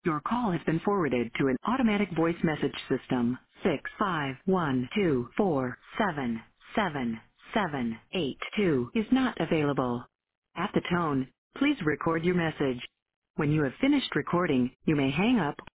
Your call has been forwarded to an automatic voice message system. 65124777782 is not available. At the tone, please record your message. When you have finished recording, you may hang up